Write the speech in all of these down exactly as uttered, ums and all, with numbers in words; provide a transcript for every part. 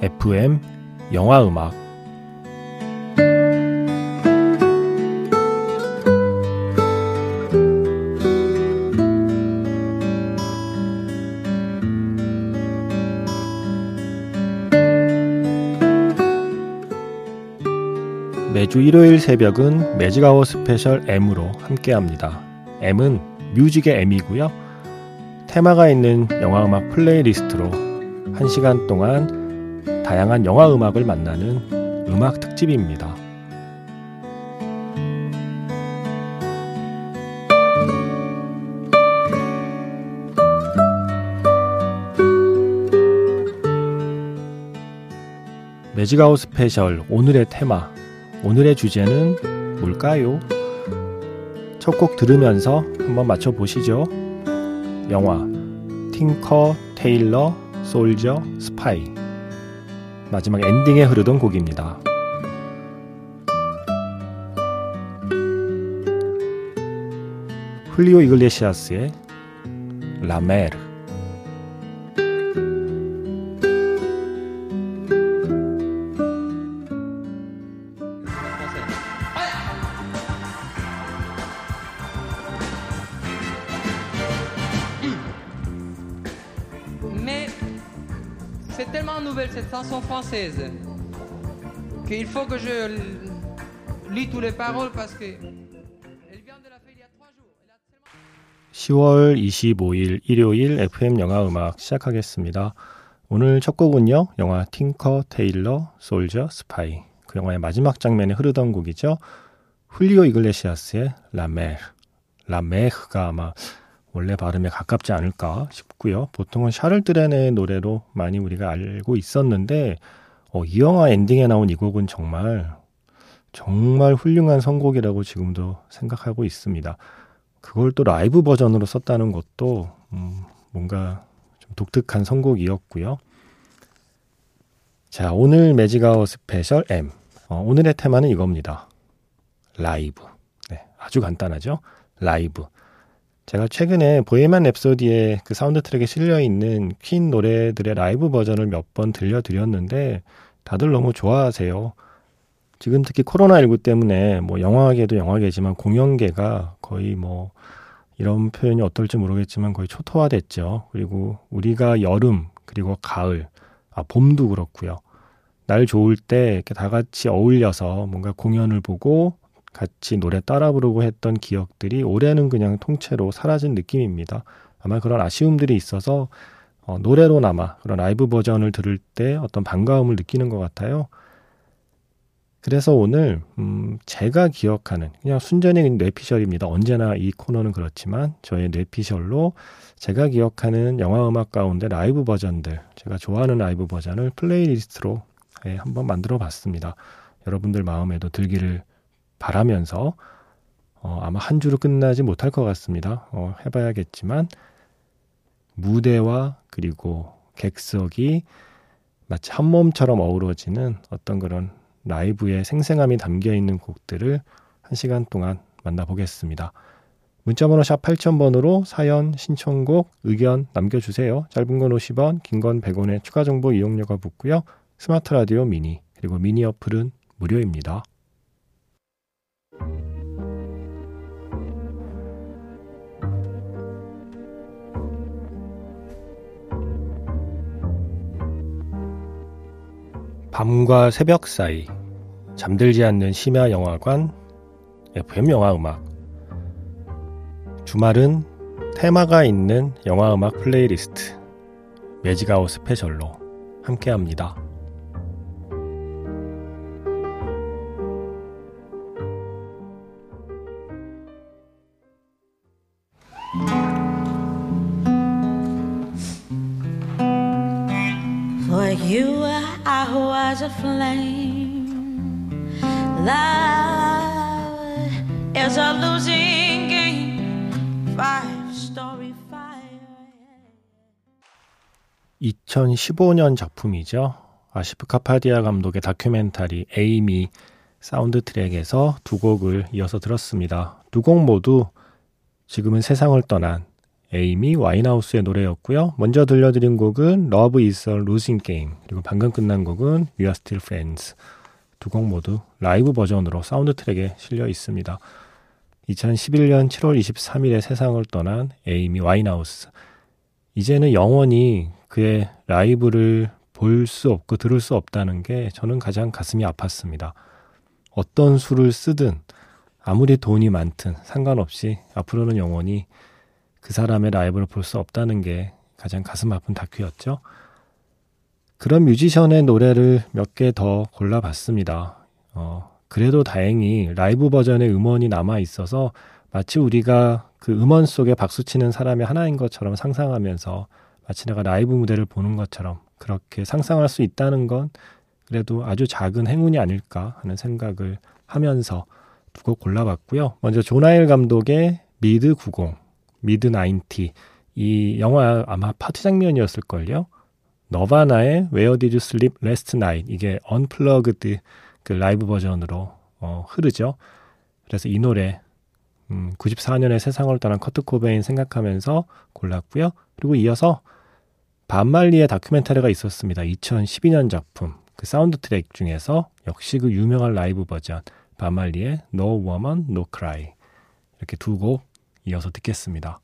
에프엠 영화음악. 매주 일요일 새벽은 매직아워 스페셜 M으로 함께합니다. M은 뮤직의 M이고요. 테마가 있는 영화음악 플레이리스트로 한 시간 동안 다양한 영화음악을 만나는 음악 특집입니다. 매직아워 스페셜 오늘의 테마, 오늘의 주제는 뭘까요? 첫 곡 들으면서 한번 맞춰보시죠. 영화 팅커, 테일러, 솔저, 스파이. 마지막 엔딩에 흐르던 곡입니다. 훌리오 이글레시아스의 라 메르. C'est tellement nouvelle cette chanson française qu'il faut que je lis toutes les paroles parce que elle vient de la fête il y a trois jours. 시월 이십오일 일요일 에프엠 영화음악 시작하겠습니다. 오늘 첫 곡은요, 영화 팅커, 테일러, 솔저, 스파이. 그 영화의 마지막 장면에 흐르던 곡이죠. 훌리오 이글레시아스의 라 메르. 라 메르가 아마 원래 발음에 가깝지 않을까 싶고요. 보통은 샤를 드레네의 노래로 많이 우리가 알고 있었는데 어, 이 영화 엔딩에 나온 이 곡은 정말 정말 훌륭한 선곡이라고 지금도 생각하고 있습니다. 그걸 또 라이브 버전으로 썼다는 것도 음, 뭔가 좀 독특한 선곡이었고요. 자, 오늘 매직아워 스페셜 M. 어, 오늘의 테마는 이겁니다. 라이브. 네, 아주 간단하죠? 라이브. 제가 최근에 보헤미안 랩소디의 그 사운드 트랙에 실려있는 퀸 노래들의 라이브 버전을 몇 번 들려드렸는데 다들 너무 좋아하세요. 지금 특히 코로나십구 때문에 뭐 영화계도 영화계지만 공연계가 거의 뭐 이런 표현이 어떨지 모르겠지만 거의 초토화됐죠. 그리고 우리가 여름 그리고 가을, 아 봄도 그렇고요. 날 좋을 때 이렇게 다 같이 어울려서 뭔가 공연을 보고 같이 노래 따라 부르고 했던 기억들이 올해는 그냥 통째로 사라진 느낌입니다. 아마 그런 아쉬움들이 있어서 어, 노래로나마 그런 라이브 버전을 들을 때 어떤 반가움을 느끼는 것 같아요. 그래서 오늘 음, 제가 기억하는 그냥 순전히 뇌피셜입니다. 언제나 이 코너는 그렇지만 저의 뇌피셜로 제가 기억하는 영화음악 가운데 라이브 버전들, 제가 좋아하는 라이브 버전을 플레이리스트로 예, 한번 만들어 봤습니다. 여러분들 마음에도 들기를 바라면서 어, 아마 한 주로 끝나지 못할 것 같습니다. 어, 해봐야겠지만 무대와 그리고 객석이 마치 한 몸처럼 어우러지는 어떤 그런 라이브의 생생함이 담겨있는 곡들을 한 시간 동안 만나보겠습니다. 문자번호 샵 팔천 번으로 사연, 신청곡, 의견 남겨주세요. 짧은 건 오십 원, 긴 건 백 원의 추가 정보 이용료가 붙고요. 스마트 라디오 미니 그리고 미니 어플은 무료입니다. 밤과 새벽 사이 잠들지 않는 심야 영화관 에프엠 영화음악. 주말은 테마가 있는 영화음악 플레이리스트 매직아워 스페셜로 함께합니다. For you I was a flame. Love is a losing game. Five story fire. 이천십오 년 작품이죠. 아시프 카파디아 감독의 다큐멘터리 에이미 사운드 트랙에서 두 곡을 이어서 들었습니다. 두 곡 모두 지금은 세상을 떠난 에이미 와인하우스의 노래였고요. 먼저 들려드린 곡은 Love is a Losing Game, 그리고 방금 끝난 곡은 We are Still Friends. 두 곡 모두 라이브 버전으로 사운드 트랙에 실려 있습니다. 이천십일년 칠월 이십삼일에 세상을 떠난 에이미 와인하우스. 이제는 영원히 그의 라이브를 볼 수 없고 들을 수 없다는 게 저는 가장 가슴이 아팠습니다. 어떤 수를 쓰든 아무리 돈이 많든 상관없이 앞으로는 영원히 그 사람의 라이브를 볼 수 없다는 게 가장 가슴 아픈 다큐였죠. 그런 뮤지션의 노래를 몇 개 더 골라봤습니다. 어, 그래도 다행히 라이브 버전의 음원이 남아있어서 마치 우리가 그 음원 속에 박수치는 사람이 하나인 것처럼 상상하면서 마치 내가 라이브 무대를 보는 것처럼 그렇게 상상할 수 있다는 건 그래도 아주 작은 행운이 아닐까 하는 생각을 하면서 두 곡 골라봤고요. 먼저 조나일 감독의 미드 구십, 미드 나인티, 이 영화 아마 파티 장면이었을걸요. 너바나의 Where Did You Sleep Last Night, 이게 언플러그드 그 라이브 버전으로 어, 흐르죠. 그래서 이 노래 음, 구십사년에 세상을 떠난 커트 코베인 생각하면서 골랐고요. 그리고 이어서 밥 말리의 다큐멘터리가 있었습니다. 이천십이년 작품, 그 사운드 트랙 중에서 역시 그 유명한 라이브 버전 밥 말리의 No Woman No Cry, 이렇게 두 곡 이어서 듣겠습니다.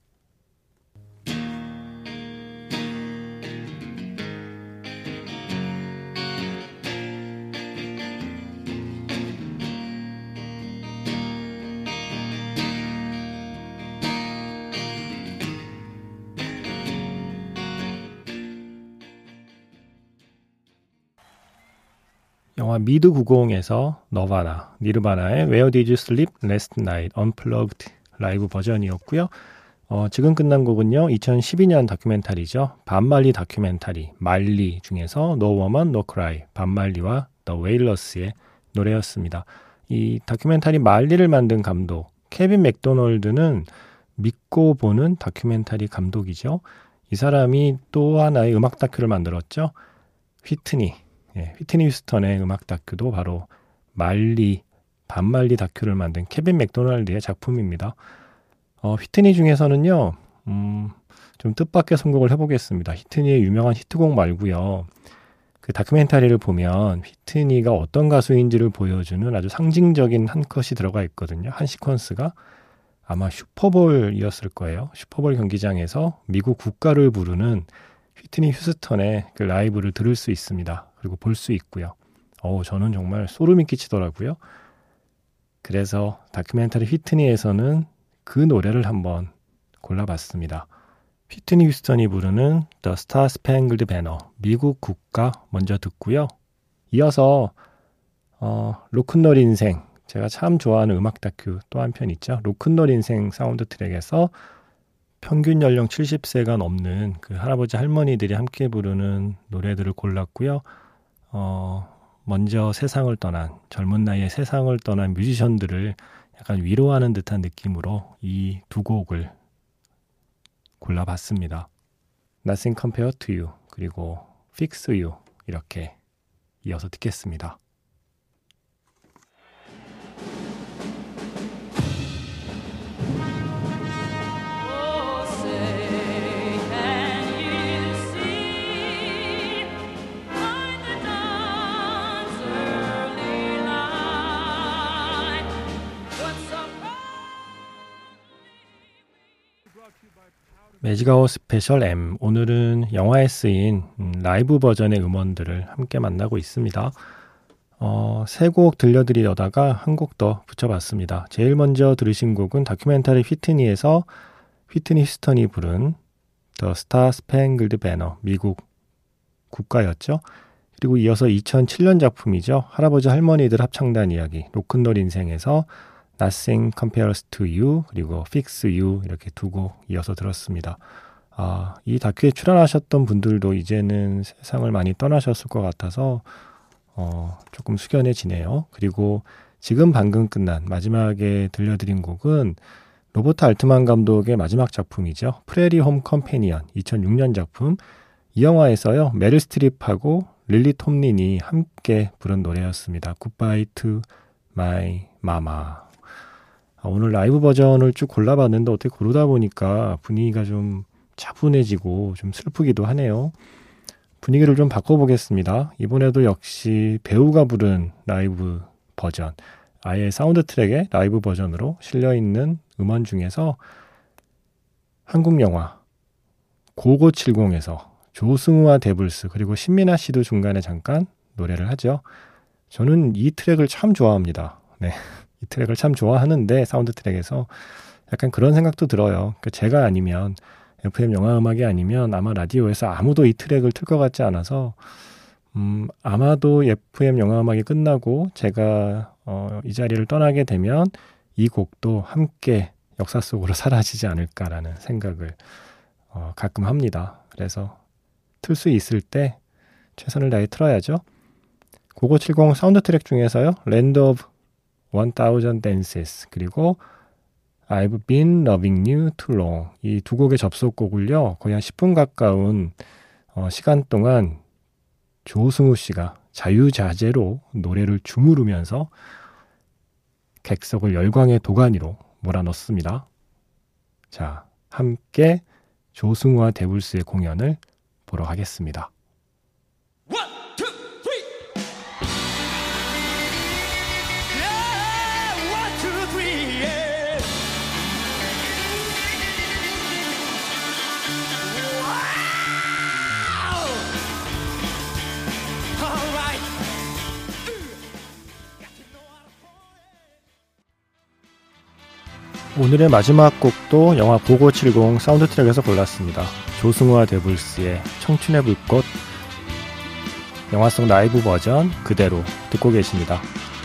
영화 미드 구십에서 너바나, 니르바나의 Where Did You Sleep Last Night Unplugged 라이브 버전이었고요. 어, 지금 끝난 곡은요, 이천십이년 다큐멘터리죠. 밥 말리 다큐멘터리, 말리 중에서 No Woman No Cry, 밥 말리와 The Wailers의 노래였습니다. 이 다큐멘터리 말리를 만든 감독, 케빈 맥도널드는 믿고 보는 다큐멘터리 감독이죠. 이 사람이 또 하나의 음악 다큐를 만들었죠. 휘트니. 예, 휘트니 휴스턴의 음악 다큐도 바로 말리, 반말리 다큐를 만든 케빈 맥도날드의 작품입니다. 어, 휘트니 중에서는요, 음, 좀 뜻밖의 선곡을 해보겠습니다. 휘트니의 유명한 히트곡 말고요. 그 다큐멘터리를 보면 휘트니가 어떤 가수인지를 보여주는 아주 상징적인 한 컷이 들어가 있거든요. 한 시퀀스가 아마 슈퍼볼이었을 거예요. 슈퍼볼 경기장에서 미국 국가를 부르는 휘트니 휴스턴의 그 라이브를 들을 수 있습니다. 그리고 볼 수 있고요. 어우, 저는 정말 소름이 끼치더라고요. 그래서 다큐멘터리 휘트니에서는 그 노래를 한번 골라봤습니다. 휘트니 휴스턴이 부르는 The Star Spangled Banner, 미국 국가 먼저 듣고요. 이어서 어, 로큰롤 인생, 제가 참 좋아하는 음악 다큐 또 한 편 있죠. 로큰롤 인생 사운드 트랙에서 평균 연령 칠십 세가 넘는 그 할아버지 할머니들이 함께 부르는 노래들을 골랐고요. 어, 먼저 세상을 떠난, 젊은 나이에 세상을 떠난 뮤지션들을 약간 위로하는 듯한 느낌으로 이 두 곡을 골라봤습니다. Nothing Compared to You, 그리고 Fix You, 이렇게 이어서 듣겠습니다. 매직아워 스페셜 M, 오늘은 영화에 쓰인 라이브 버전의 음원들을 함께 만나고 있습니다. 어, 세 곡 들려드리려다가 한 곡 더 붙여봤습니다. 제일 먼저 들으신 곡은 다큐멘터리 휘트니에서 휘트니 휴스턴이 부른 The Star Spangled Banner, 미국 국가였죠. 그리고 이어서 이천칠년 작품이죠. 할아버지 할머니들 합창단 이야기, 로큰롤 인생에서 Nothing Compares to You, 그리고 Fix You, 이렇게 두 곡 이어서 들었습니다. 아, 이 다큐에 출연하셨던 분들도 이제는 세상을 많이 떠나셨을 것 같아서 어, 조금 숙연해지네요. 그리고 지금 방금 끝난 마지막에 들려드린 곡은 로버트 알트만 감독의 마지막 작품이죠. 프레리 홈 컴패니언, 이천육년 작품. 이 영화에서요, 메릴 스트립하고 릴리 톰린이 함께 부른 노래였습니다. Goodbye to my mama. 오늘 라이브 버전을 쭉 골라봤는데 어떻게 고르다 보니까 분위기가 좀 차분해지고 좀 슬프기도 하네요. 분위기를 좀 바꿔보겠습니다. 이번에도 역시 배우가 부른 라이브 버전, 아예 사운드 트랙의 라이브 버전으로 실려있는 음원 중에서 한국 영화 고고칠공에서 조승우와 데블스 그리고 신민아 씨도 중간에 잠깐 노래를 하죠. 저는 이 트랙을 참 좋아합니다. 네, 이 트랙을 참 좋아하는데 사운드 트랙에서 약간 그런 생각도 들어요. 그러니까 제가 아니면 에프엠 영화 음악이 아니면 아마 라디오에서 아무도 이 트랙을 틀 것 같지 않아서 음, 아마도 에프엠 영화 음악이 끝나고 제가 어, 이 자리를 떠나게 되면 이 곡도 함께 역사 속으로 사라지지 않을까라는 생각을 어, 가끔 합니다. 그래서 틀 수 있을 때 최선을 다해 틀어야죠. 고고칠공 사운드 트랙 중에서요. Land of one thousand Dances 그리고 I've been loving you too long 이 두 곡의 접속곡을요. 거의 한 십 분 가까운 어, 시간 동안 조승우 씨가 자유자재로 노래를 주무르면서 객석을 열광의 도가니로 몰아넣습니다. 자, 함께 조승우와 데블스의 공연을 보러 가겠습니다. 오늘의 마지막 곡도 영화 고고칠공 사운드 트랙에서 골랐습니다. 조승우와 데블스의 청춘의 불꽃 영화 속 라이브 버전 그대로 듣고 계십니다.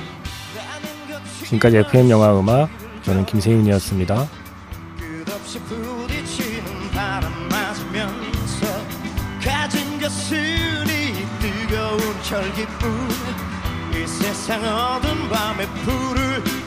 지금까지 에프엠 영화 음악 저는 김세윤이었습니다. 끝없이 부딪히는 바람 맞으면서 가진 것은 이 뜨거운 철기뿐 이 세상 어두운 밤의 불을